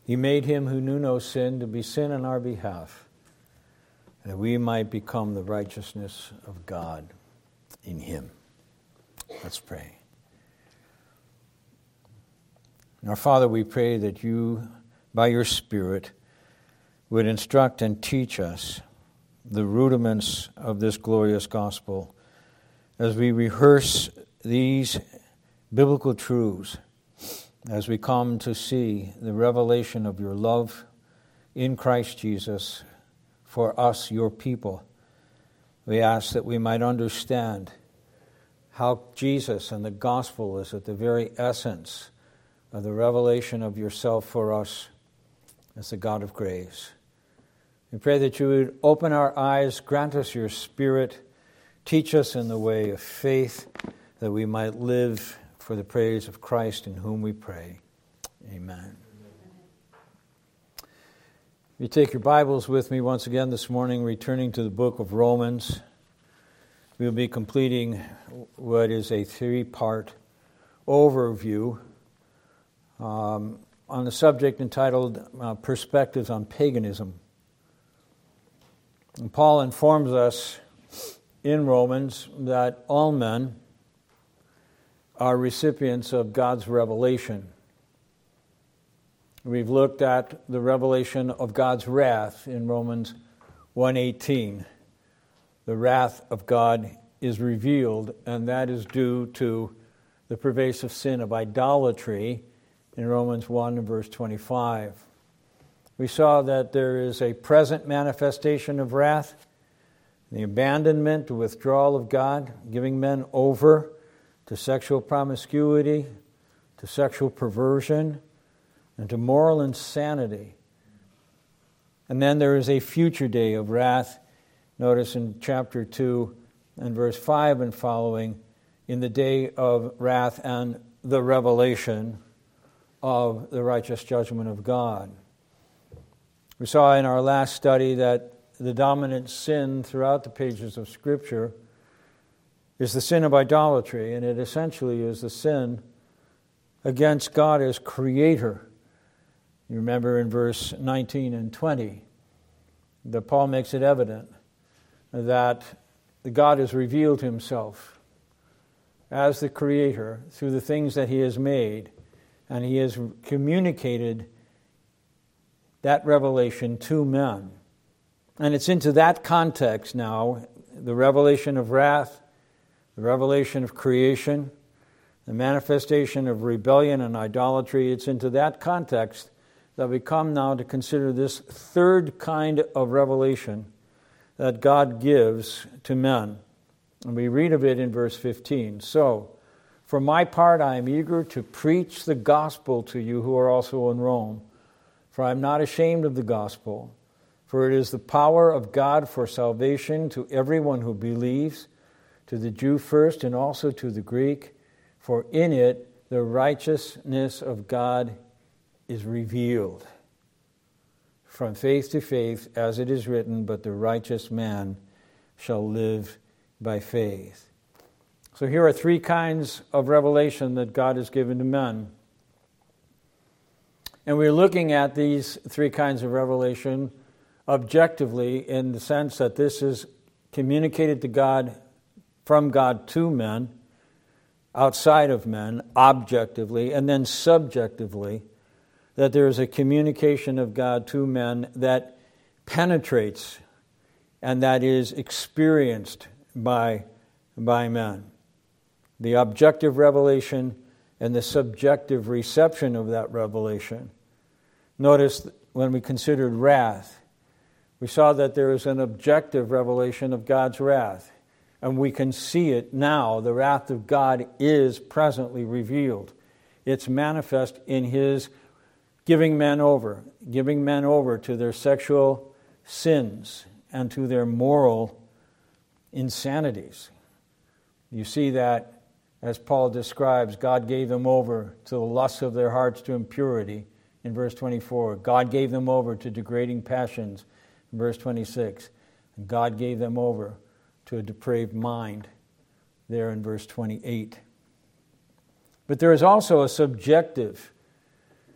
He made him who knew no sin to be sin on our behalf, that we might become the righteousness of God in him. Let's pray. Our Father, we pray that you, by your Spirit, would instruct and teach us the rudiments of this glorious gospel as we rehearse these biblical truths, as we come to see the revelation of your love in Christ Jesus for us, your people. We ask that we might understand how Jesus and the gospel is at the very essence of the revelation of yourself for us as the God of grace. We pray that you would open our eyes, grant us your Spirit, teach us in the way of faith, that we might live for the praise of Christ in whom we pray. Amen. You take your Bibles with me once again this morning, returning to the book of Romans. We'll be completing what is a three-part overview on the subject entitled Perspectives on Paganism. And Paul informs us in Romans that all men are recipients of God's revelation. We've looked at the revelation of God's wrath in Romans 1:18. The wrath of God is revealed, and that is due to the pervasive sin of idolatry in Romans 1 and verse 25. We saw that there is a present manifestation of wrath, the abandonment, the withdrawal of God, giving men over to sexual promiscuity, to sexual perversion, and to moral insanity. And then there is a future day of wrath. Notice in chapter 2 and verse 5 and following, in the day of wrath and the revelation of the righteous judgment of God. We saw in our last study that the dominant sin throughout the pages of Scripture is the sin of idolatry, and it essentially is the sin against God as Creator. You remember in verse 19 and 20 that Paul makes it evident that God has revealed himself as the Creator through the things that he has made, and he has communicated that revelation to men. And it's into that context now, the revelation of wrath, the revelation of creation, the manifestation of rebellion and idolatry. It's into that context that we come now to consider this third kind of revelation that God gives to men. And we read of it in verse 15. So, for my part, I am eager to preach the gospel to you who are also in Rome. For I am not ashamed of the gospel, for it is the power of God for salvation to everyone who believes, to the Jew first and also to the Greek, for in it the righteousness of God is revealed. From faith to faith, as it is written, but the righteous man shall live by faith. So here are three kinds of revelation that God has given to men. And we're looking at these three kinds of revelation objectively in the sense that this is communicated to God, from God to men, outside of men, objectively, and then subjectively, that there is a communication of God to men that penetrates and that is experienced by men. The objective revelation and the subjective reception of that revelation. Notice when we considered wrath, we saw that there is an objective revelation of God's wrath. And we can see it now. The wrath of God is presently revealed. It's manifest in his giving men over to their sexual sins and to their moral insanities. You see that as Paul describes, God gave them over to the lusts of their hearts to impurity in verse 24. God gave them over to degrading passions in verse 26. And God gave them over to a depraved mind there in verse 28. But there is also a subjective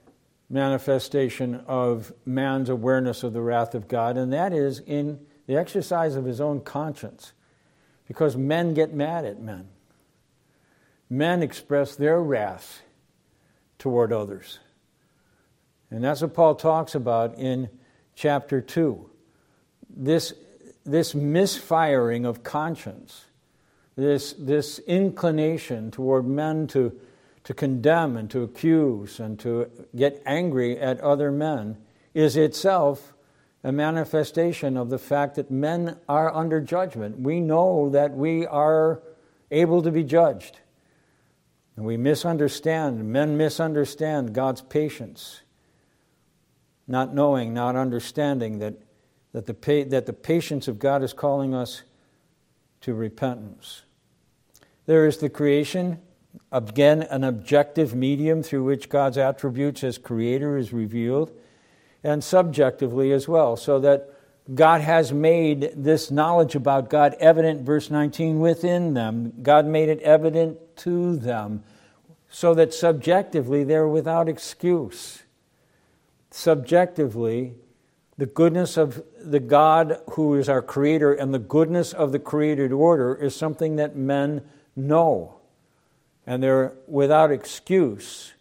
manifestation of man's awareness of the wrath of God, and that is in the exercise of his own conscience. Because men get mad at men. Men express their wrath toward others. And that's what Paul talks about in chapter 2. This misfiring of conscience, this inclination toward men to condemn and to accuse and to get angry at other men is itself a manifestation of the fact that men are under judgment. We know that we are able to be judged. And we misunderstand, men misunderstand God's patience, not knowing, not understanding that the patience of God is calling us to repentance. There is the creation, again, an objective medium through which God's attributes as creator is revealed, and subjectively as well, so that God has made this knowledge about God evident, verse 19, within them. God made it evident to them, so that subjectively they're without excuse. Subjectively, the goodness of the God who is our creator and the goodness of the created order is something that men know. And they're without excuse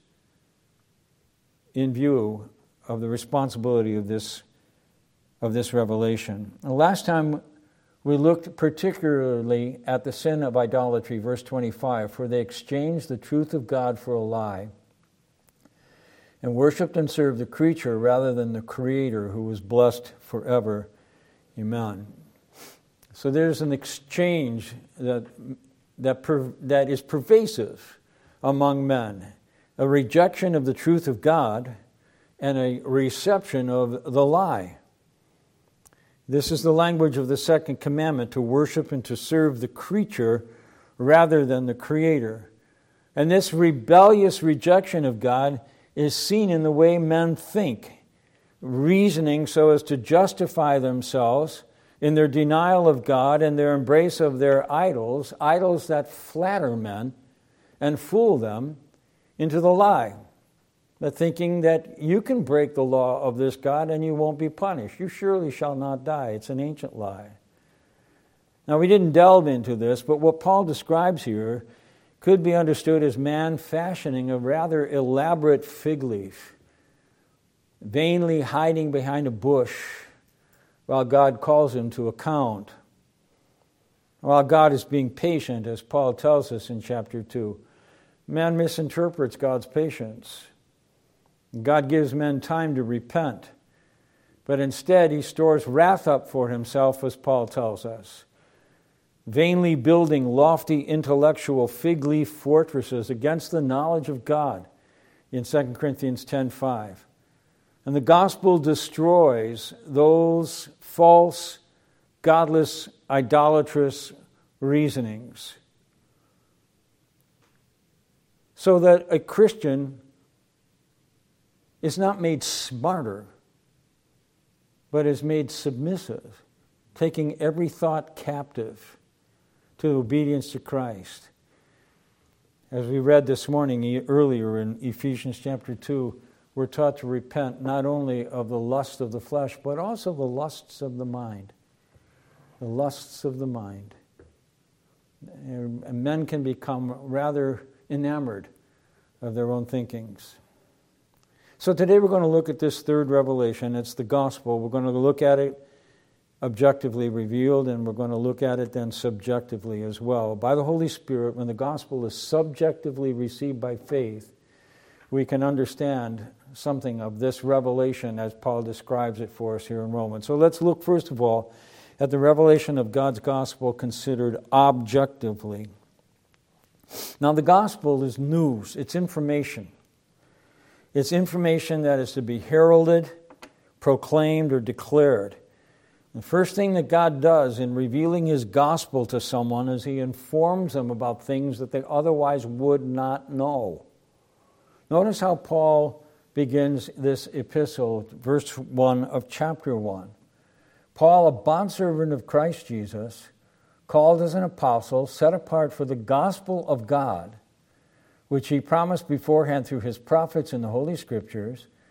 in view of the responsibility of this revelation. And last time we looked particularly at the sin of idolatry, verse 25, for they exchanged the truth of God for a lie and worshipped and served the creature rather than the Creator who was blessed forever. Amen. So there's an exchange that is pervasive among men, a rejection of the truth of God and a reception of the lie. This is the language of the second commandment, to worship and to serve the creature rather than the Creator. And this rebellious rejection of God is seen in the way men think, reasoning so as to justify themselves in their denial of God and their embrace of their idols, idols that flatter men and fool them into the lie. But thinking that you can break the law of this God and you won't be punished. You surely shall not die. It's an ancient lie. Now, we didn't delve into this, but what Paul describes here could be understood as man fashioning a rather elaborate fig leaf, vainly hiding behind a bush while God calls him to account, while God is being patient, as Paul tells us in chapter 2. Man misinterprets God's patience. God gives men time to repent, but instead he stores wrath up for himself, as Paul tells us, vainly building lofty intellectual fig leaf fortresses against the knowledge of God in 2 Corinthians 10:5. And the gospel destroys those false, godless, idolatrous reasonings, so that a Christian is not made smarter, but is made submissive, taking every thought captive to obedience to Christ. As we read this morning earlier in Ephesians chapter 2, we're taught to repent not only of the lust of the flesh, but also the lusts of the mind. The lusts of the mind. And men can become rather enamored of their own thinkings. So today we're going to look at this third revelation. It's the gospel. We're going to look at it objectively revealed, and we're going to look at it then subjectively as well. By the Holy Spirit, when the gospel is subjectively received by faith, we can understand something of this revelation as Paul describes it for us here in Romans. So let's look first of all at the revelation of God's gospel considered objectively. Now the gospel is news, it's information. It's information that is to be heralded, proclaimed, or declared. The first thing that God does in revealing His gospel to someone is He informs them about things that they otherwise would not know. Notice how Paul begins this epistle, verse 1 of chapter 1. Paul, a bondservant of Christ Jesus, called as an apostle, set apart for the gospel of God, which He promised beforehand through His prophets in the Holy Scriptures,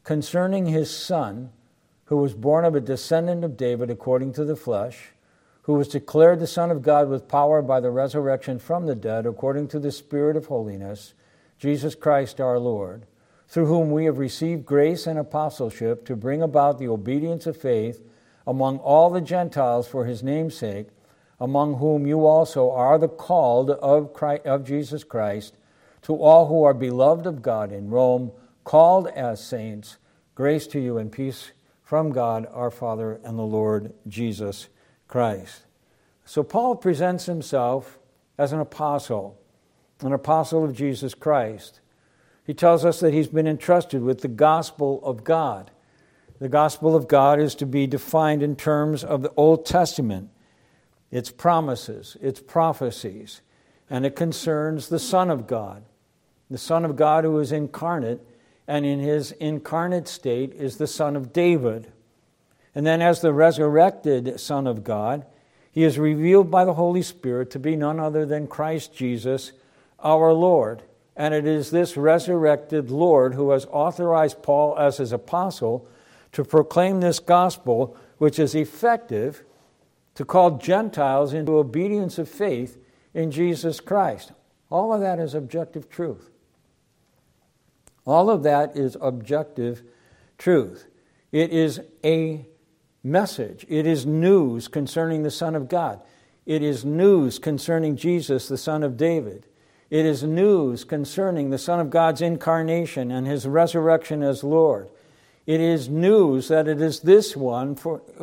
concerning his Son, who was born of a descendant of David according to the flesh, who was declared the Son of God with power by the resurrection from the dead according to the Spirit of holiness, Jesus Christ our Lord, through whom we have received grace and apostleship to bring about the obedience of faith among all the Gentiles for his name's sake, among whom you also are the called of Jesus Christ, to all who are beloved of God in Rome, called as saints, grace to you and peace from God our Father and the Lord Jesus Christ. So Paul presents himself as an apostle of Jesus Christ. He tells us that he's been entrusted with the gospel of God. The gospel of God is to be defined in terms of the Old Testament, its promises, its prophecies, and it concerns the Son of God. The Son of God who is incarnate, and in his incarnate state is the Son of David. And then as the resurrected Son of God, he is revealed by the Holy Spirit to be none other than Christ Jesus, our Lord. And it is this resurrected Lord who has authorized Paul as his apostle to proclaim this gospel, which is effective to call Gentiles into obedience of faith in Jesus Christ. All of that is objective truth. All of that is objective truth. It is a message. It is news concerning the Son of God. It is news concerning Jesus, the Son of David. It is news concerning the Son of God's incarnation and his resurrection as Lord. It is news that it is this one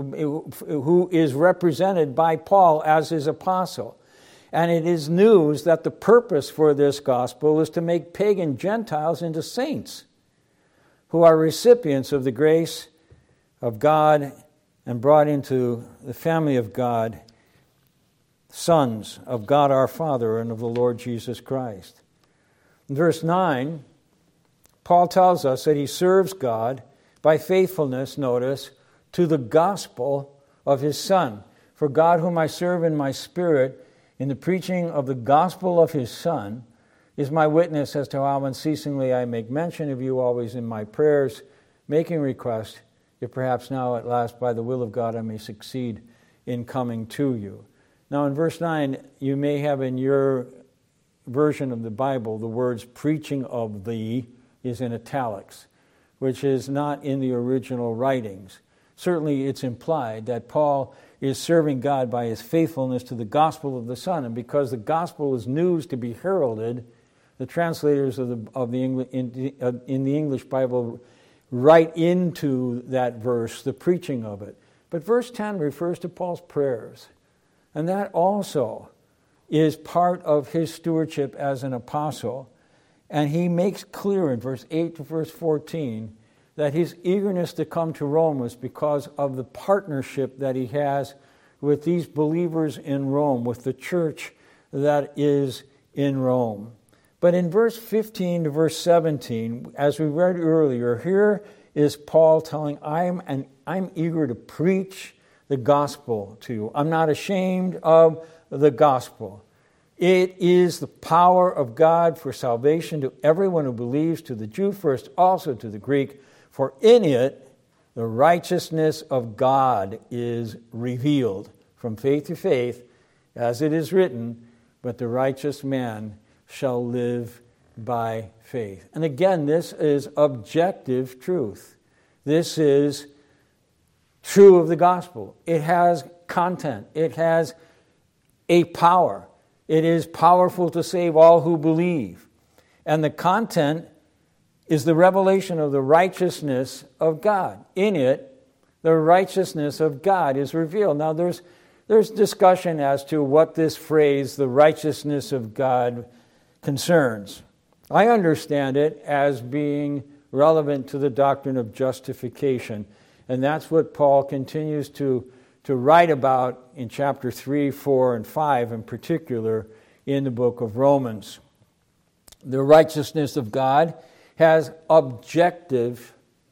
who is represented by Paul as his apostle. And it is news that the purpose for this gospel is to make pagan Gentiles into saints who are recipients of the grace of God and brought into the family of God, sons of God our Father and of the Lord Jesus Christ. In verse 9, Paul tells us that he serves God by faithfulness, notice, to the gospel of his Son. For God, whom I serve in my spirit, in the preaching of the gospel of his Son, is my witness as to how unceasingly I make mention of you always in my prayers, making request, if perhaps now at last by the will of God I may succeed in coming to you. Now in verse 9, you may have in your version of the Bible the words preaching of thee is in italics, which is not in the original writings. Certainly it's implied that Paul is serving God by his faithfulness to the gospel of the Son, and because the gospel is news to be heralded, the translators in the English Bible write into that verse the preaching of it. But verse 10 refers to Paul's prayers, and that also is part of his stewardship as an apostle. And he makes clear in verse 8 to verse 14 that his eagerness to come to Rome was because of the partnership that he has with these believers in Rome, with the church that is in Rome. But in verse 15 to verse 17, as we read earlier, here is Paul telling, I'm eager to preach the gospel to you. I'm not ashamed of the gospel. It is the power of God for salvation to everyone who believes, to the Jew first, also to the Greek. For in it, the righteousness of God is revealed from faith to faith, as it is written, but the righteous man shall live by faith. And again, this is objective truth. This is true of the gospel. It has content. It has a power. It is powerful to save all who believe. And the content is the revelation of the righteousness of God. In it, the righteousness of God is revealed. Now, there's discussion as to what this phrase, the righteousness of God, concerns. I understand it as being relevant to the doctrine of justification, and that's what Paul continues to write about in chapter 3, 4, and 5 in particular in the book of Romans. The righteousness of God has objective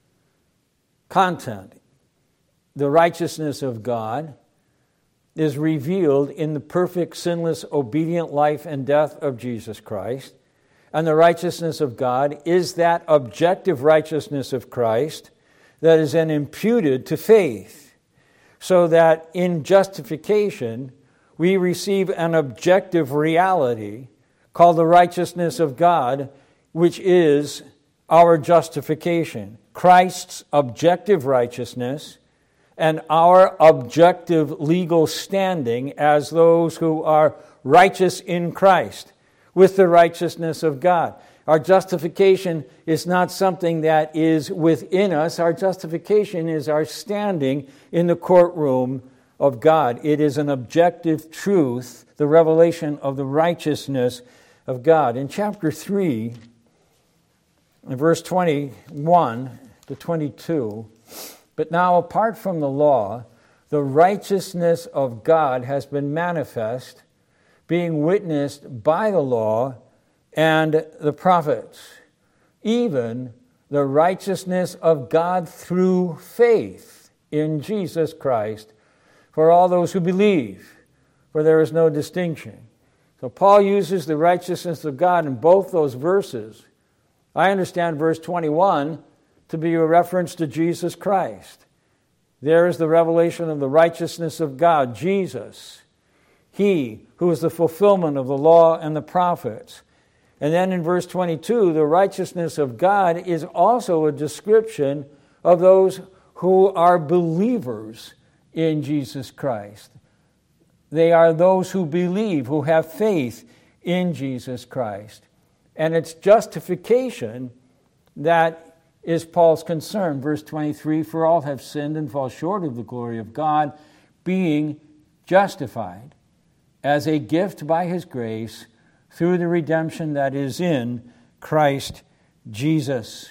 content. The righteousness of God is revealed in the perfect, sinless, obedient life and death of Jesus Christ. and the righteousness of God is that objective righteousness of Christ that is then imputed to faith, so that in justification we receive an objective reality called the righteousness of God, which is our justification. Christ's objective righteousness and our objective legal standing as those who are righteous in Christ with the righteousness of God. Our justification is not something that is within us. Our justification is our standing in the courtroom of God. It is an objective truth, the revelation of the righteousness of God. In chapter 3, in verse 21 to 22, but now apart from the law, the righteousness of God has been manifest, being witnessed by the law and the prophets, even the righteousness of God through faith in Jesus Christ for all those who believe, for there is no distinction. So Paul uses the righteousness of God in both those verses. I understand verse 21 to be a reference to Jesus Christ. There is the revelation of the righteousness of God, Jesus, He who is the fulfillment of the law and the prophets. And then in verse 22, the righteousness of God is also a description of those who are believers in Jesus Christ. They are those who believe, who have faith in Jesus Christ. And it's justification that is Paul's concern. Verse 23, for all have sinned and fall short of the glory of God, being justified as a gift by His grace through the redemption that is in Christ Jesus.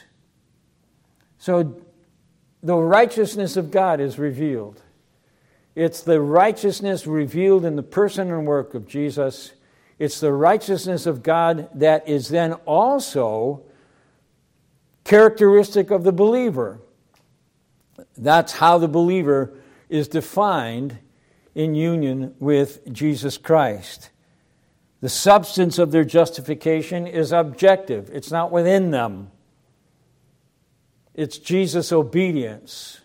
So the righteousness of God is revealed. It's the righteousness revealed in the person and work of Jesus. It's the righteousness of God that is then also characteristic of the believer. That's how the believer is defined in union with Jesus Christ. The substance of their justification is objective. It's not within them. It's Jesus' obedience.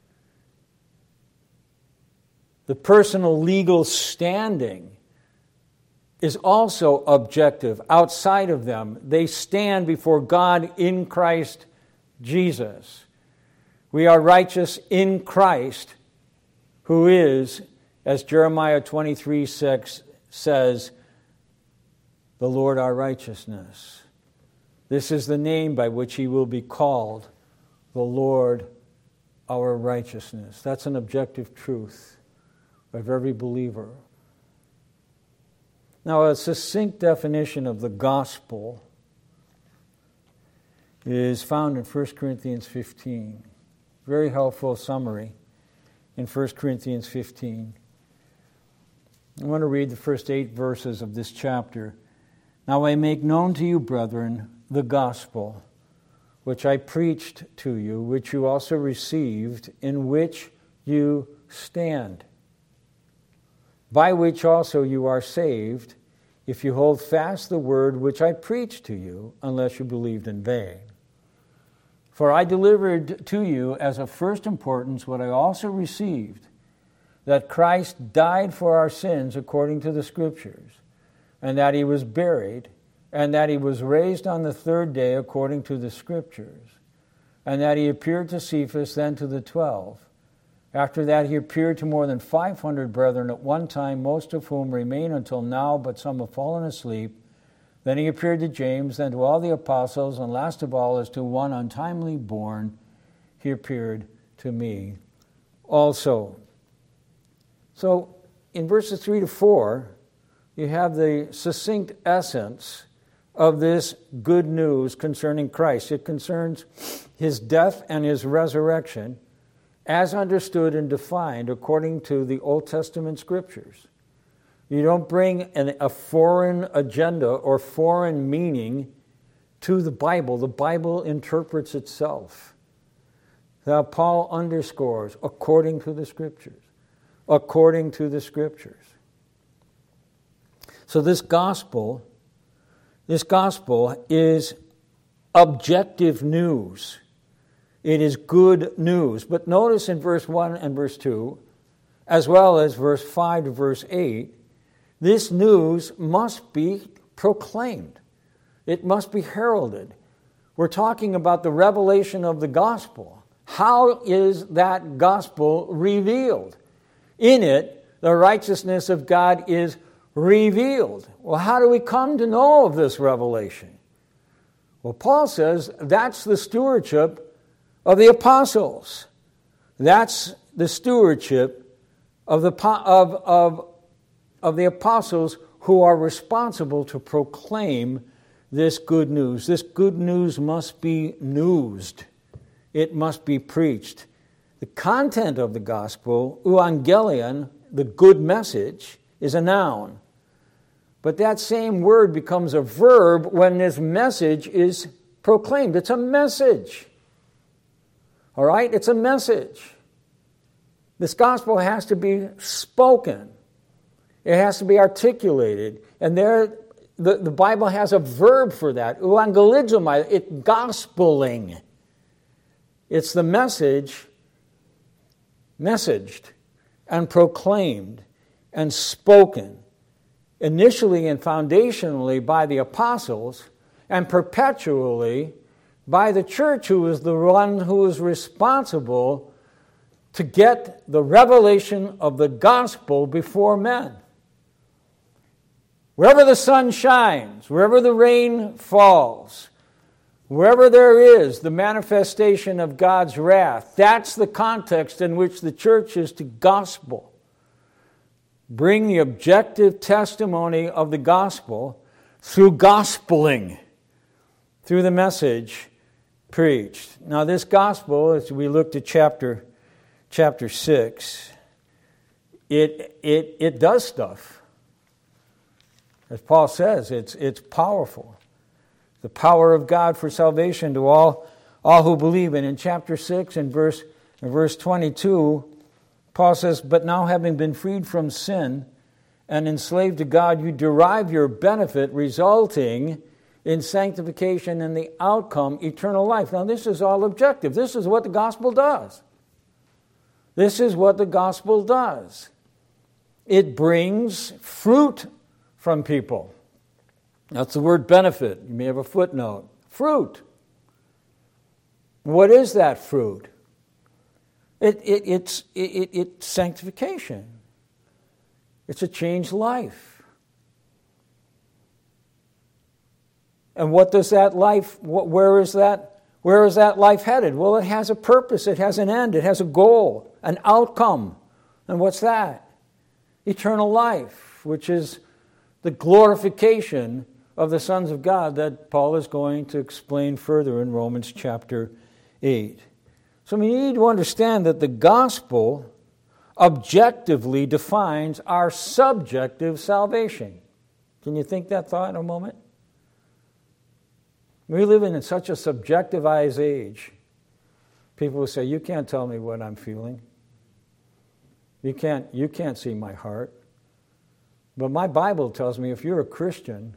The personal legal standing is also objective, outside of them. They stand before God in Christ Jesus. We are righteous in Christ, who is, as Jeremiah 23:6 says, the Lord our righteousness. This is the name by which He will be called, the Lord our righteousness. That's an objective truth of every believer. Now, a succinct definition of the gospel is found in 1 Corinthians 15. Very helpful summary in 1 Corinthians 15. I want to read the first 8 verses of this chapter. Now I make known to you, brethren, the gospel, which I preached to you, which you also received, in which you stand, by which also you are saved, if you hold fast the word which I preached to you, unless you believed in vain. For I delivered to you as of first importance what I also received, that Christ died for our sins according to the Scriptures, and that He was buried, and that He was raised on the third day according to the Scriptures, and that He appeared to Cephas, then to the 12. After that He appeared to more than 500 brethren at one time, most of whom remain until now, but some have fallen asleep. Then He appeared to James, then to all the apostles, and last of all, as to one untimely born, He appeared to me also. So in verses 3 to 4, you have the succinct essence of this good news concerning Christ. It concerns His death and His resurrection as understood and defined according to the Old Testament Scriptures. You don't bring a foreign agenda or foreign meaning to the Bible. The Bible interprets itself. Now, Paul underscores, according to the Scriptures. According to the Scriptures. So this gospel This gospel is objective news. It is good news. But notice in verse 1 and verse 2, as well as verse 5 to verse 8, this news must be proclaimed. It must be heralded. We're talking about the revelation of the gospel. How is that gospel revealed? In it, the righteousness of God is revealed. Well, how do we come to know of this revelation? Well, Paul says that's the stewardship of the apostles. That's the stewardship of the apostles who are responsible to proclaim this good news. This good news must be newsed. It must be preached. The content of the gospel, euangelion, the good message, is a noun. But that same word becomes a verb when this message is proclaimed. It's a message. All right? It's a message. This gospel has to be spoken. It has to be articulated. And there, the Bible has a verb for that. Euangelizomai, it's gospeling. It's the message, messaged and proclaimed and spoken, initially and foundationally by the apostles, and perpetually by the church, who is the one who is responsible to get the revelation of the gospel before men. Wherever the sun shines, wherever the rain falls, wherever there is the manifestation of God's wrath, that's the context in which the church is to gospel. Bring the objective testimony of the gospel through gospeling, through the message preached. Now this gospel, as we look to chapter 6, it does stuff. As Paul says, it's powerful. The power of God for salvation to all who believe. And in chapter 6 and verse 22, Paul says, "But now having been freed from sin and enslaved to God, you derive your benefit resulting in sanctification and the outcome, eternal life." Now this is all objective. This is what the gospel does. This is what the gospel does. It brings fruit from people. That's the word benefit. You may have a footnote. Fruit. What is that fruit? It's sanctification. It's a changed life. And what does that life, where is that life headed? Well, it has a purpose, it has an end, it has a goal, an outcome. And what's that? Eternal life, which is the glorification of the sons of God that Paul is going to explain further in Romans chapter 8. So we need to understand that the gospel objectively defines our subjective salvation. Can you think that thought a moment? We live in such a subjectivized age. People will say, "You can't tell me what I'm feeling. You can't see my heart." But my Bible tells me if you're a Christian,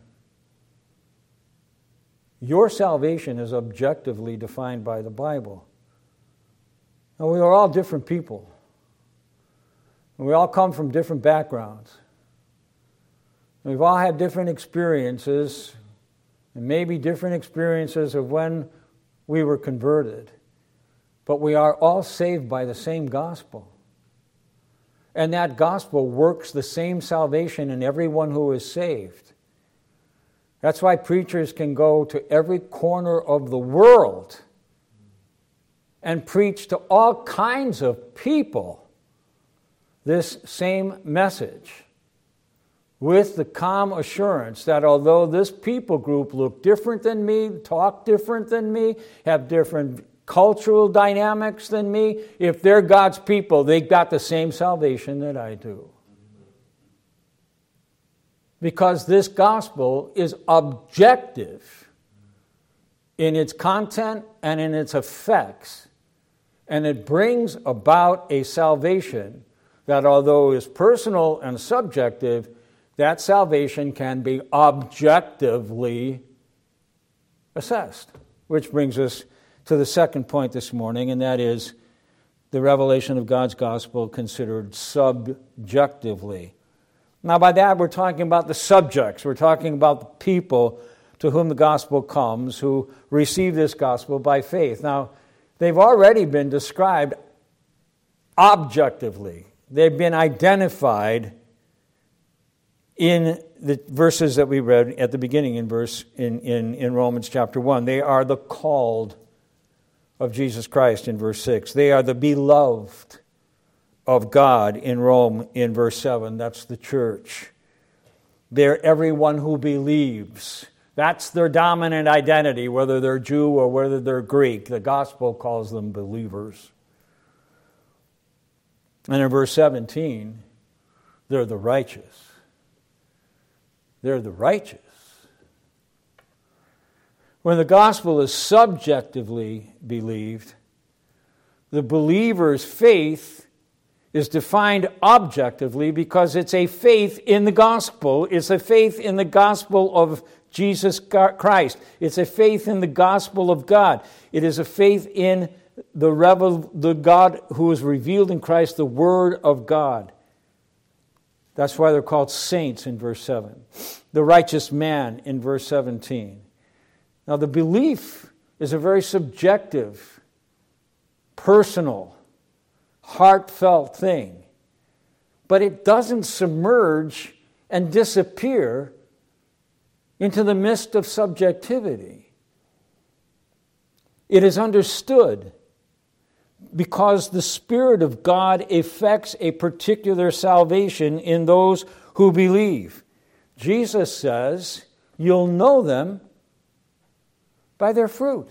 your salvation is objectively defined by the Bible. And we are all different people. And we all come from different backgrounds. We've all had different experiences, and maybe different experiences of when we were converted. But we are all saved by the same gospel. And that gospel works the same salvation in everyone who is saved. That's why preachers can go to every corner of the world and preach to all kinds of people this same message, with the calm assurance that although this people group look different than me, talk different than me, have different cultural dynamics than me, if they're God's people, they've got the same salvation that I do. Because this gospel is objective in its content and in its effects, and it brings about a salvation that, although is personal and subjective, that salvation can be objectively assessed. Which brings us to the second point this morning, and that is the revelation of God's gospel considered subjectively. Now, by that, we're talking about the subjects. We're talking about the people to whom the gospel comes, who receive this gospel by faith. Now, they've already been described objectively. They've been identified in the verses that we read at the beginning in Romans chapter 1. They are the called of Jesus Christ in verse 6. They are the beloved of God in Rome in verse 7. That's the church. They're everyone who believes. That's their dominant identity, whether they're Jew or whether they're Greek. The gospel calls them believers. And in verse 17, they're the righteous. They're the righteous. When the gospel is subjectively believed, the believer's faith is defined objectively because it's a faith in the gospel. It's a faith in the gospel of Jesus Christ. It's a faith in the gospel of God. It is a faith in the God who is revealed in Christ, the Word of God. That's why they're called saints in verse 7. The righteous man in verse 17. Now, the belief is a very subjective, personal, heartfelt thing. But it doesn't submerge and disappear into the mist of subjectivity. It is understood because the Spirit of God effects a particular salvation in those who believe. Jesus says, you'll know them by their fruit.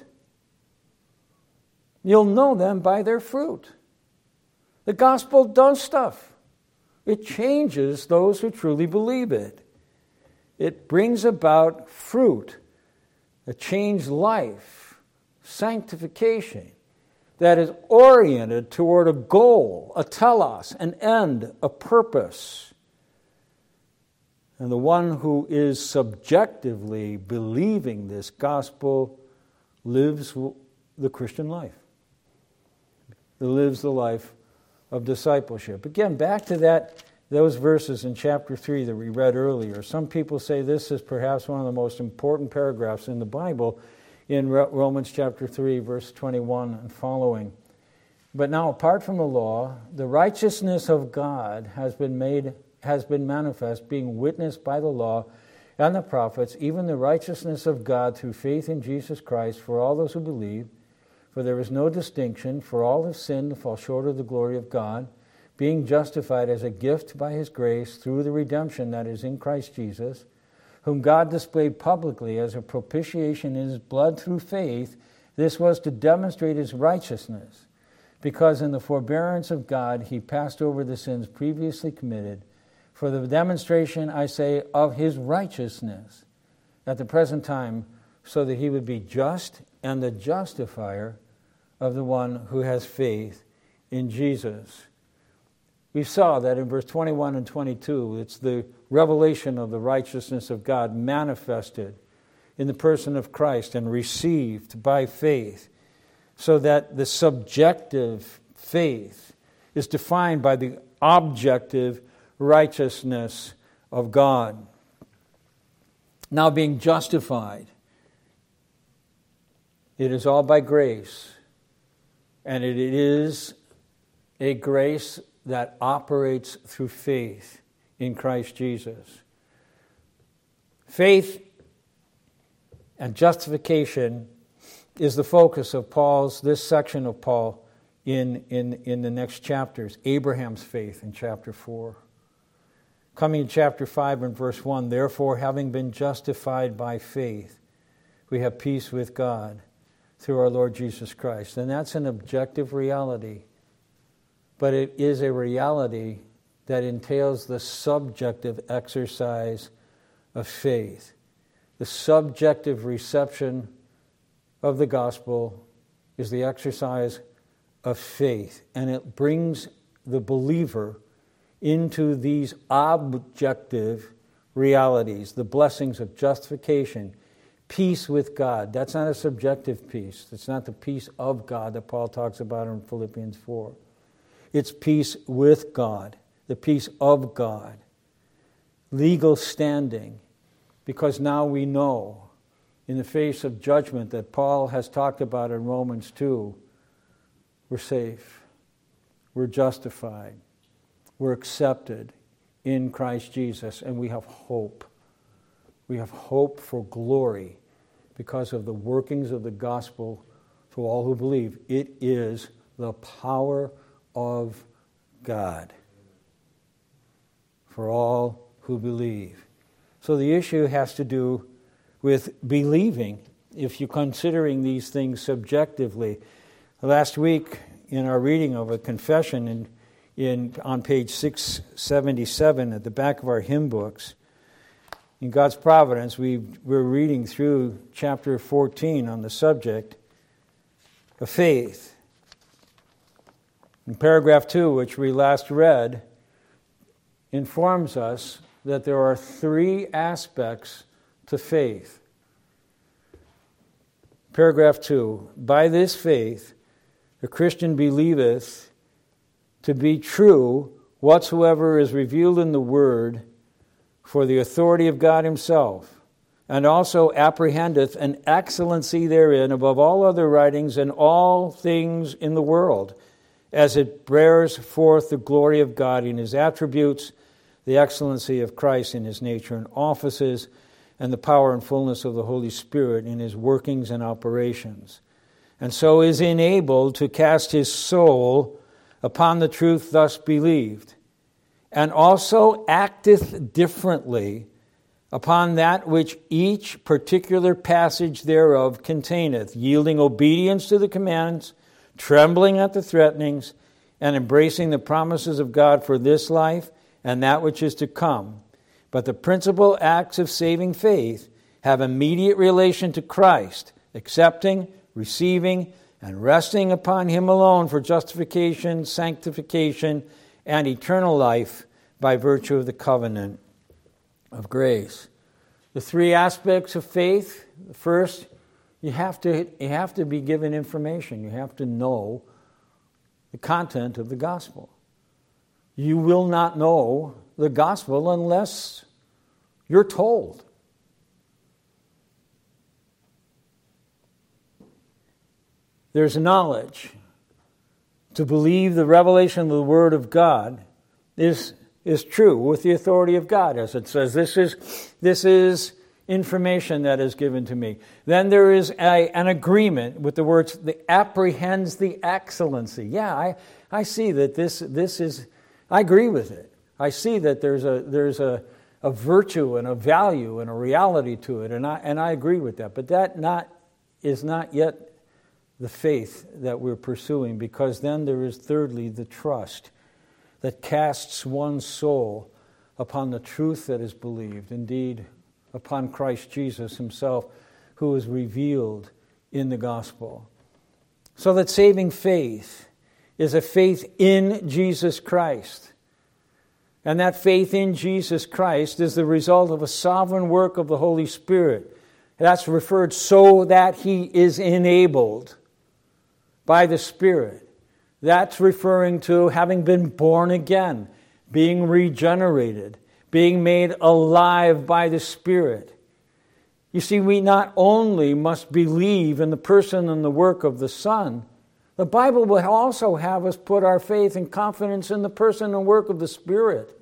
You'll know them by their fruit. The gospel does stuff. It changes those who truly believe it. It brings about fruit, a changed life, sanctification that is oriented toward a goal, a telos, an end, a purpose. And the one who is subjectively believing this gospel lives the Christian life. It lives the life of discipleship. Again, back to those verses in chapter 3 that we read earlier. Some people say this is perhaps one of the most important paragraphs in the Bible in Romans chapter 3, verse 21 and following. But now, apart from the law, the righteousness of God has been manifest, being witnessed by the law and the prophets, even the righteousness of God through faith in Jesus Christ for all those who believe. For there is no distinction, for all have sinned and fall short of the glory of God, being justified as a gift by His grace through the redemption that is in Christ Jesus, whom God displayed publicly as a propitiation in His blood through faith. This was to demonstrate His righteousness, because in the forbearance of God He passed over the sins previously committed, for the demonstration, I say, of His righteousness at the present time, so that He would be just and the justifier of the one who has faith in Jesus. We saw that in verse 21 and 22, it's the revelation of the righteousness of God manifested in the person of Christ and received by faith, so that the subjective faith is defined by the objective righteousness of God. Now, being justified, it is all by grace, and it is a grace that operates through faith in Christ Jesus. Faith and justification is the focus of this section of Paul in the next chapters. Abraham's faith in chapter 4. Coming in chapter 5 and verse 1, therefore, having been justified by faith, we have peace with God through our Lord Jesus Christ. And that's an objective reality. But it is a reality that entails the subjective exercise of faith. The subjective reception of the gospel is the exercise of faith. And it brings the believer into these objective realities, the blessings of justification, peace with God. That's not a subjective peace. It's not the peace of God that Paul talks about in Philippians 4. It's peace with God, the peace of God. Legal standing, because now we know in the face of judgment that Paul has talked about in Romans 2, we're safe, we're justified, we're accepted in Christ Jesus, and we have hope. We have hope for glory because of the workings of the gospel to all who believe. It is the power of God for all who believe. So the issue has to do with believing, if you're considering these things subjectively. Last week, in our reading of a confession on page 677 at the back of our hymn books, in God's providence, we're reading through chapter 14 on the subject of faith. In paragraph 2, which we last read, informs us that there are 3 aspects to faith. Paragraph 2, by this faith, the Christian believeth to be true whatsoever is revealed in the Word for the authority of God himself, and also apprehendeth an excellency therein above all other writings and all things in the world, as it bears forth the glory of God in his attributes, the excellency of Christ in his nature and offices, and the power and fullness of the Holy Spirit in his workings and operations, and so is enabled to cast his soul upon the truth thus believed, and also acteth differently upon that which each particular passage thereof containeth, yielding obedience to the commands, trembling at the threatenings, and embracing the promises of God for this life and that which is to come. But the principal acts of saving faith have immediate relation to Christ, accepting, receiving, and resting upon him alone for justification, sanctification, and eternal life by virtue of the covenant of grace. The 3 aspects of faith. First, you have to be given information. You have to know the content of the gospel. You will not know the gospel unless you're told. There's knowledge. To believe the revelation of the Word of God is true with the authority of God, as it says. This is information that is given to me. Then there is an agreement with the words that apprehends the excellency. Yeah, I see that this is. I agree with it. I see that there's a virtue and a value and a reality to it, and I agree with that. But that is not yet the faith that we're pursuing, because then there is thirdly the trust that casts one's soul upon the truth that is believed, indeed upon Christ Jesus himself, who is revealed in the gospel. So that saving faith is a faith in Jesus Christ. And that faith in Jesus Christ is the result of a sovereign work of the Holy Spirit. That's referred so that he is enabled by the Spirit. That's referring to having been born again, being regenerated, being made alive by the Spirit. You see, we not only must believe in the person and the work of the Son, the Bible would also have us put our faith and confidence in the person and work of the Spirit.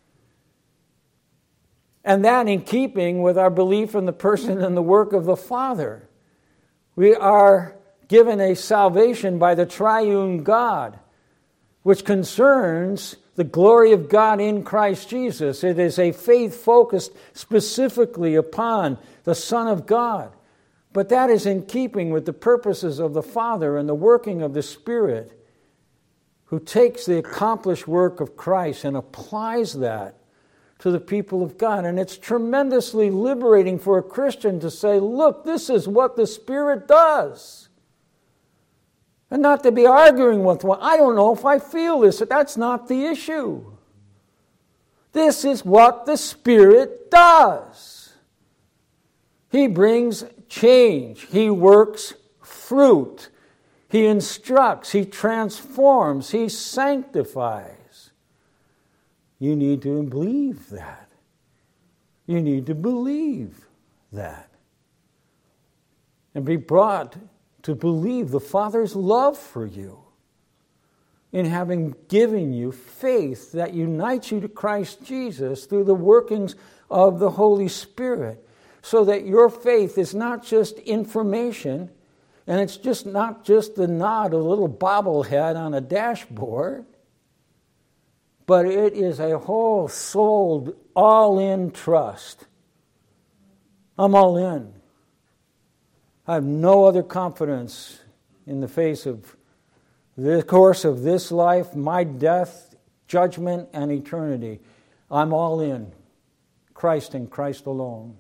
And that in keeping with our belief in the person and the work of the Father. We are given a salvation by the triune God, which concerns the glory of God in Christ Jesus. It is a faith focused specifically upon the Son of God. But that is in keeping with the purposes of the Father and the working of the Spirit, who takes the accomplished work of Christ and applies that to the people of God. And it's tremendously liberating for a Christian to say, look, this is what the Spirit does. And not to be arguing with one. I don't know if I feel this. That's not the issue. This is what the Spirit does. He brings change. He works fruit. He instructs. He transforms. He sanctifies. You need to believe that. You need to believe that. And be brought to believe the Father's love for you in having given you faith that unites you to Christ Jesus through the workings of the Holy Spirit, so that your faith is not just information, and it's just not just the nod of a little bobblehead on a dashboard, but it is a whole-souled, all-in trust. I'm all in. I have no other confidence in the face of the course of this life, my death, judgment, and eternity. I'm all in. Christ and Christ alone.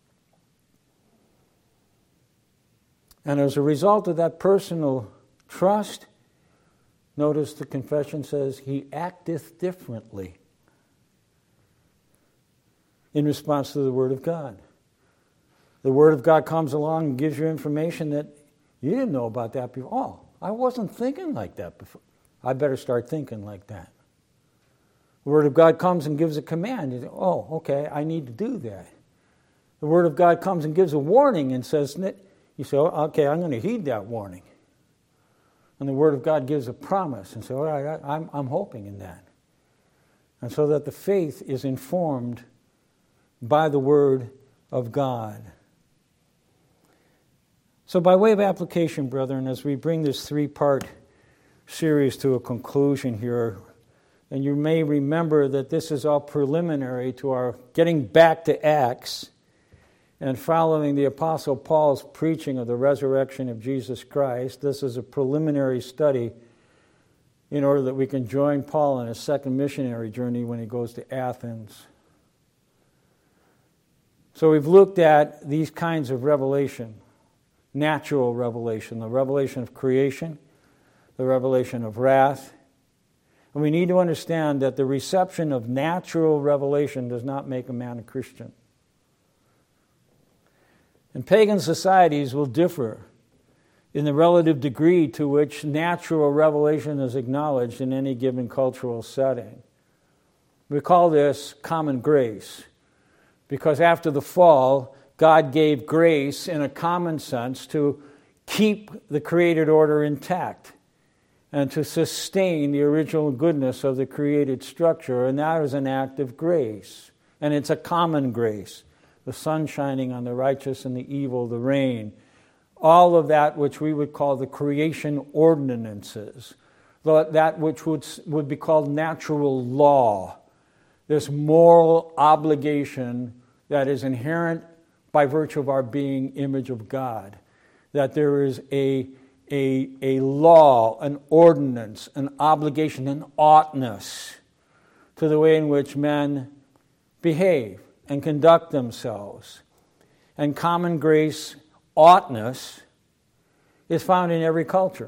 And as a result of that personal trust, notice the confession says, he acteth differently in response to the Word of God. The Word of God comes along and gives you information that you didn't know about that before. Oh, I wasn't thinking like that before. I better start thinking like that. The Word of God comes and gives a command. You say, oh, okay, I need to do that. The Word of God comes and gives a warning and says, you say, oh, okay, I'm going to heed that warning. And the Word of God gives a promise and say, all right, I'm hoping in that. And so that the faith is informed by the Word of God. So by way of application, brethren, as we bring this three-part series to a conclusion here, and you may remember that this is all preliminary to our getting back to Acts and following the Apostle Paul's preaching of the resurrection of Jesus Christ. This is a preliminary study in order that we can join Paul on his second missionary journey when he goes to Athens. So we've looked at these kinds of revelation. Natural revelation, the revelation of creation, the revelation of wrath. And we need to understand that the reception of natural revelation does not make a man a Christian. And pagan societies will differ in the relative degree to which natural revelation is acknowledged in any given cultural setting. We call this common grace, because after the fall, God gave grace in a common sense to keep the created order intact and to sustain the original goodness of the created structure, and that is an act of grace. And it's a common grace. The sun shining on the righteous and the evil, the rain. All of that which we would call the creation ordinances, that which would be called natural law, this moral obligation that is inherent by virtue of our being image of God, that there is a law, an ordinance, an obligation, an oughtness to the way in which men behave and conduct themselves. And common grace oughtness is found in every culture.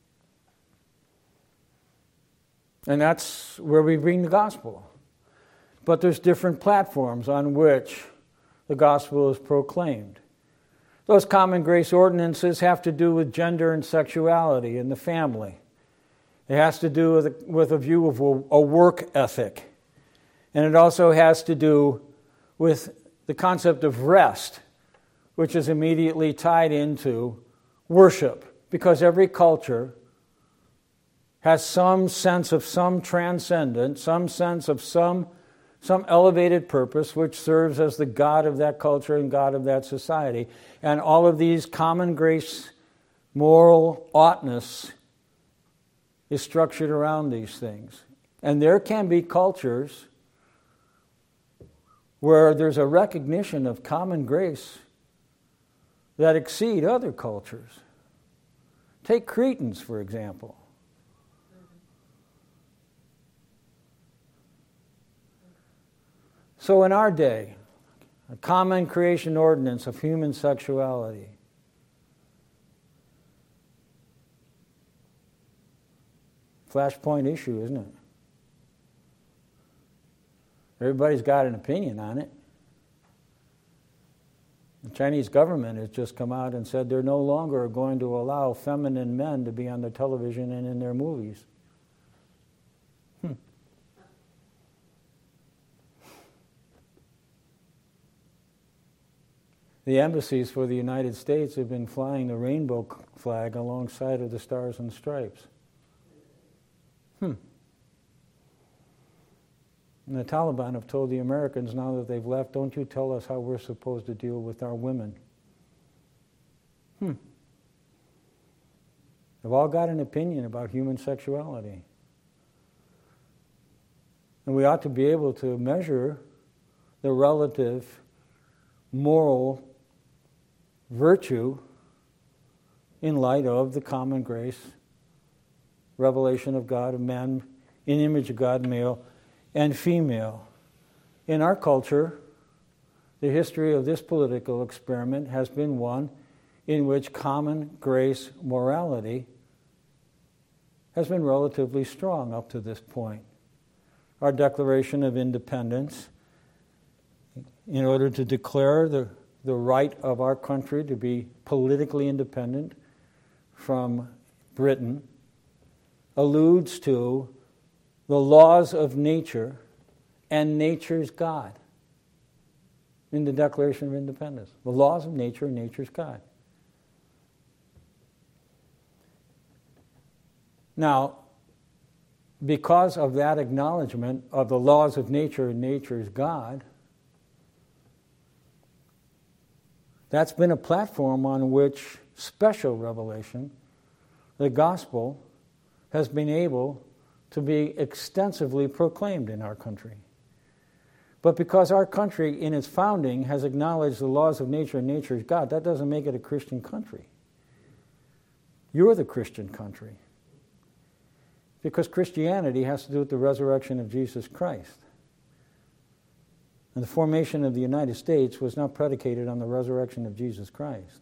And that's where we bring the gospel. But there's different platforms on which the gospel is proclaimed. Those common grace ordinances have to do with gender and sexuality in the family. It has to do with a view of a work ethic. And it also has to do with the concept of rest, which is immediately tied into worship, because every culture has some sense of some transcendent, some sense of some elevated purpose which serves as the God of that culture and God of that society. And all of these common grace, moral oughtness is structured around these things. And there can be cultures where there's a recognition of common grace that exceed other cultures. Take Cretans, for example. So in our day, a common creation ordinance of human sexuality. Flashpoint issue, isn't it? Everybody's got an opinion on it. The Chinese government has just come out and said they're no longer going to allow feminine men to be on the television and in their movies. The embassies for the United States have been flying the rainbow flag alongside of the Stars and Stripes. And the Taliban have told the Americans now that they've left, don't you tell us how we're supposed to deal with our women. They've all got an opinion about human sexuality. And we ought to be able to measure the relative moral virtue in light of the common grace, revelation of God, of man, in the image of God, male and female. In our culture, the history of this political experiment has been one in which common grace morality has been relatively strong up to this point. Our Declaration of Independence, in order to declare the right of our country to be politically independent from Britain, alludes to the laws of nature and nature's God in the Declaration of Independence. The laws of nature and nature's God. Now, because of that acknowledgement of the laws of nature and nature's God, that's been a platform on which special revelation, the gospel, has been able to be extensively proclaimed in our country. But because our country in its founding has acknowledged the laws of nature and nature's God, that doesn't make it a Christian country. You're the Christian country. Because Christianity has to do with the resurrection of Jesus Christ. And the formation of the United States was not predicated on the resurrection of Jesus Christ.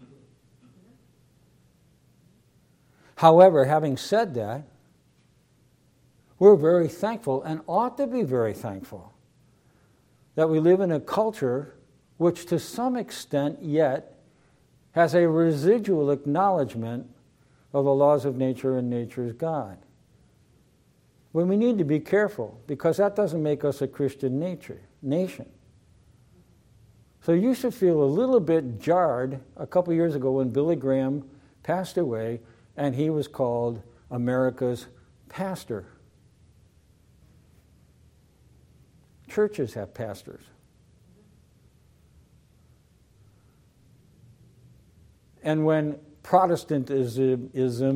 However, having said that, we're very thankful and ought to be very thankful that we live in a culture which to some extent yet has a residual acknowledgement of the laws of nature and nature's God. But we need to be careful because that doesn't make us a Christian nation. So you should feel a little bit jarred a couple years ago when Billy Graham passed away and he was called America's pastor. Churches have pastors. And when Protestantism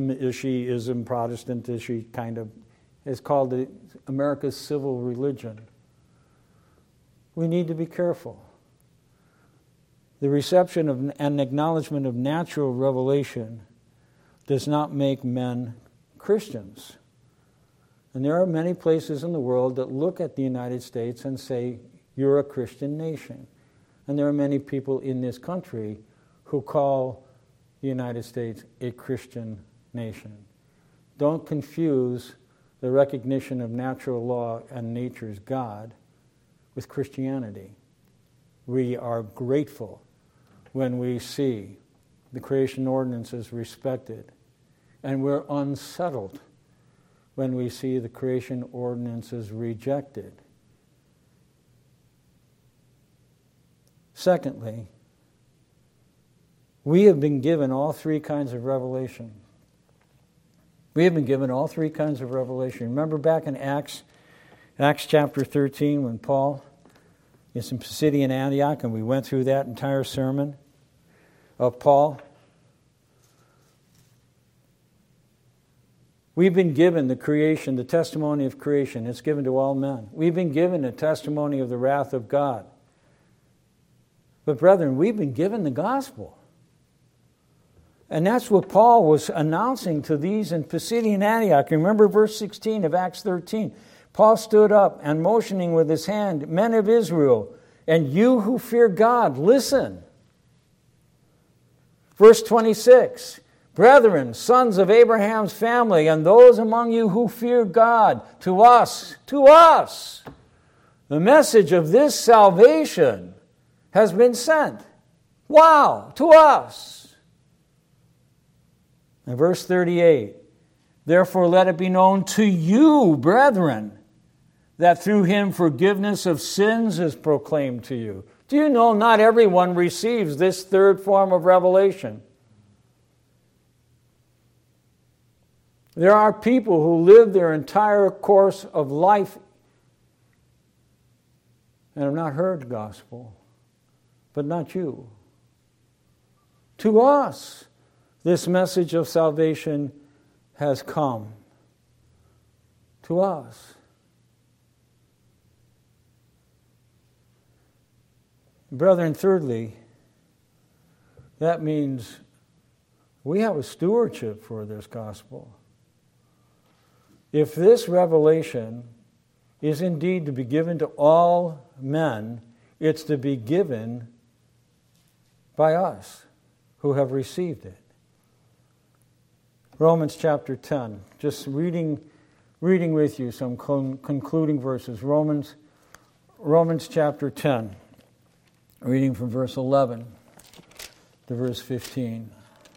kind of is called America's civil religion, we need to be careful. The reception of and acknowledgement of natural revelation does not make men Christians. And there are many places in the world that look at the United States and say, you're a Christian nation. And there are many people in this country who call the United States a Christian nation. Don't confuse the recognition of natural law and nature's God with Christianity. We are grateful when we see the creation ordinances respected, and we're unsettled when we see the creation ordinances rejected. Secondly, we have been given all three kinds of revelation. We have been given all three kinds of revelation. Remember back in Acts chapter 13 when Paul is in Pisidian Antioch and we went through that entire sermon of Paul? We've been given the creation, the testimony of creation. It's given to all men. We've been given a testimony of the wrath of God. But brethren, we've been given the gospel. And that's what Paul was announcing to these in Pisidian Antioch. Remember verse 16 of Acts 13. Paul stood up and motioning with his hand, men of Israel, and you who fear God, listen. Verse 26, brethren, sons of Abraham's family, and those among you who fear God, to us, The message of this salvation has been sent. Wow, to us. In verse 38, therefore let it be known to you, brethren, that through him forgiveness of sins is proclaimed to you. Do you know not everyone receives this third form of revelation? There are people who live their entire course of life and have not heard the gospel, but not you. To us, this message of salvation has come. To us. Brethren, thirdly, that means we have a stewardship for this gospel. If this revelation is indeed to be given to all men, it's to be given by us who have received it. Romans chapter 10. Just reading with you some concluding verses. Romans chapter 10. Reading from verse 11 to verse 15.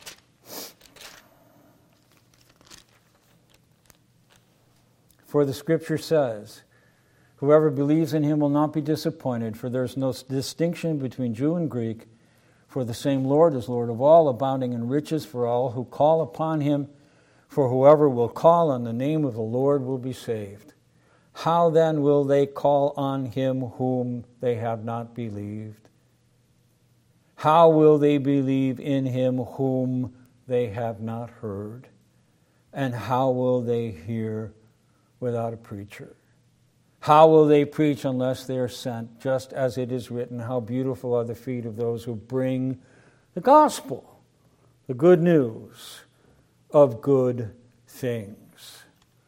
For the Scripture says, whoever believes in him will not be disappointed, for there is no distinction between Jew and Greek, for the same Lord is Lord of all, abounding in riches for all who call upon him. For whoever will call on the name of the Lord will be saved. How then will they call on him whom they have not believed? How will they believe in him whom they have not heard? And how will they hear without a preacher? How will they preach unless they are sent? Just as it is written, how beautiful are the feet of those who bring the gospel, the good news of good things.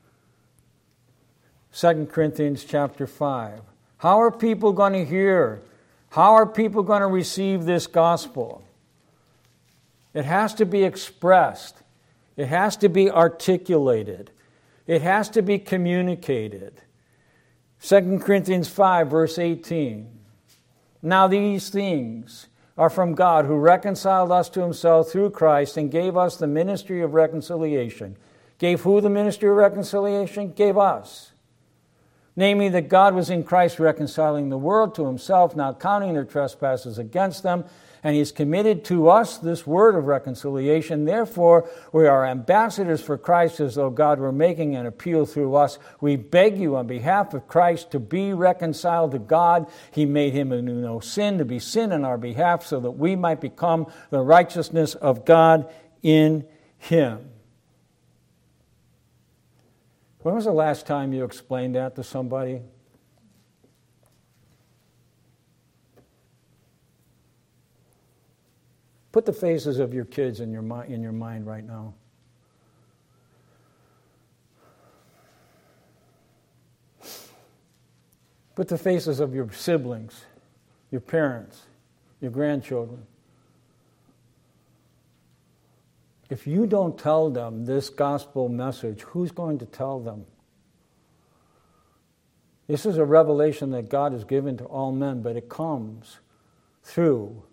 2 Corinthians chapter 5. How are people going to hear? How are people going to receive this gospel? It has to be expressed. It has to be articulated. It has to be communicated. 2 Corinthians 5, verse 18. Now these things are from God, who reconciled us to himself through Christ and gave us the ministry of reconciliation. Gave who the ministry of reconciliation? Gave us. Namely, that God was in Christ reconciling the world to himself, not counting their trespasses against them, and he's committed to us this word of reconciliation. Therefore, we are ambassadors for Christ, as though God were making an appeal through us. We beg you on behalf of Christ to be reconciled to God. He made him who knew no sin to be sin on our behalf, so that we might become the righteousness of God in him. When was the last time you explained that to somebody? Put the faces of your kids in your mind right now. Put the faces of your siblings, your parents, your grandchildren. If you don't tell them this gospel message, who's going to tell them? This is a revelation that God has given to all men, but it comes through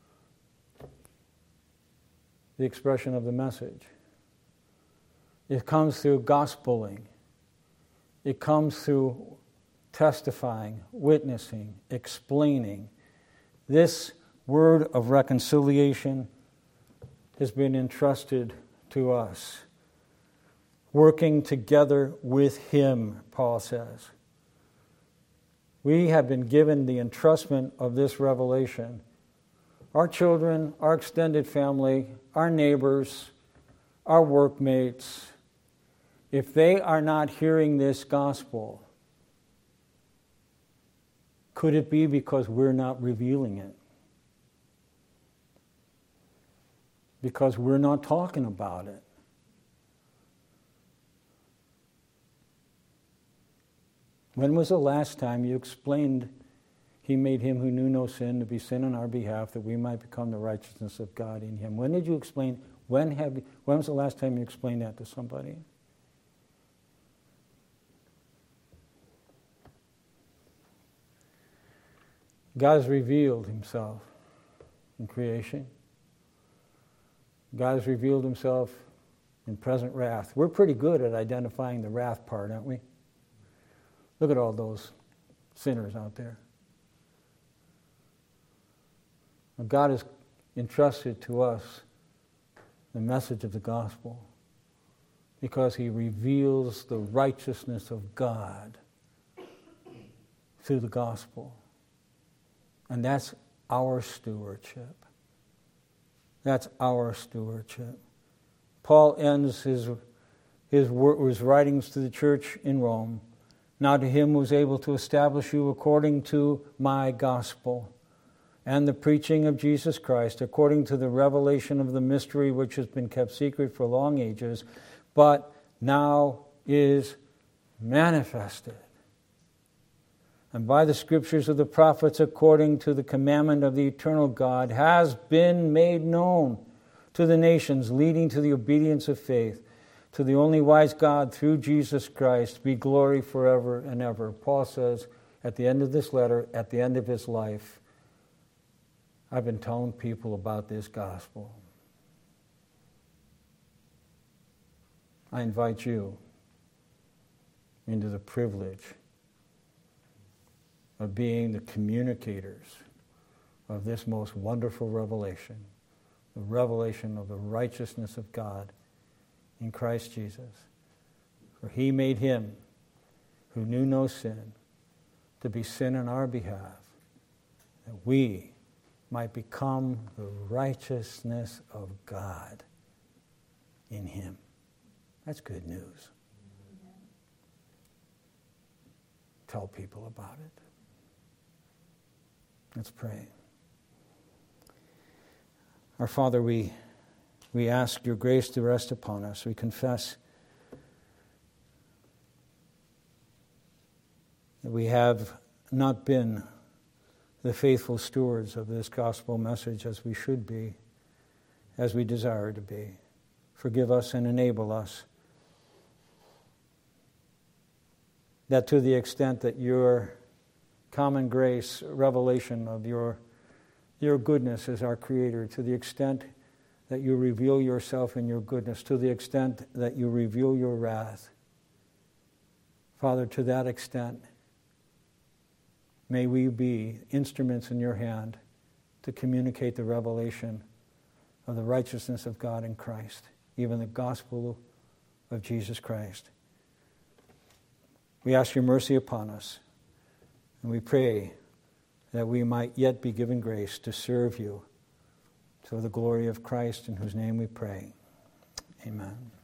the expression of the message. It comes through gospeling. It comes through testifying, witnessing, explaining. This word of reconciliation has been entrusted to us. Working together with him, Paul says. We have been given the entrustment of this revelation. Our children, our extended family, our neighbors, our workmates, if they are not hearing this gospel, could it be because we're not revealing it? Because we're not talking about it? When was the last time you explained he made him who knew no sin to be sin on our behalf, that we might become the righteousness of God in him? When did you explain? When was the last time you explained that to somebody? God has revealed himself in creation. God has revealed himself in present wrath. We're pretty good at identifying the wrath part, aren't we? Look at all those sinners out there. God has entrusted to us the message of the gospel because he reveals the righteousness of God through the gospel. And that's our stewardship. That's our stewardship. Paul ends his writings to the church in Rome. Now to him who is able to establish you according to my gospel and the preaching of Jesus Christ, according to the revelation of the mystery which has been kept secret for long ages, but now is manifested. And by the scriptures of the prophets, according to the commandment of the eternal God, has been made known to the nations, leading to the obedience of faith. To the only wise God, through Jesus Christ, be glory forever and ever. Paul says at the end of this letter, at the end of his life, I've been telling people about this gospel. I invite you into the privilege of being the communicators of this most wonderful revelation, the revelation of the righteousness of God in Christ Jesus. For he made him who knew no sin to be sin on our behalf, that we might become the righteousness of God in him. That's good news. Tell people about it. Let's pray. Our Father, we ask your grace to rest upon us. We confess that we have not been the faithful stewards of this gospel message as we should be, as we desire to be. Forgive us and enable us that to the extent that your common grace, revelation of your goodness as our Creator, to the extent that you reveal yourself in your goodness, to the extent that you reveal your wrath, Father, to that extent, may we be instruments in your hand to communicate the revelation of the righteousness of God in Christ, even the gospel of Jesus Christ. We ask your mercy upon us, and we pray that we might yet be given grace to serve you to the glory of Christ, in whose name we pray. Amen.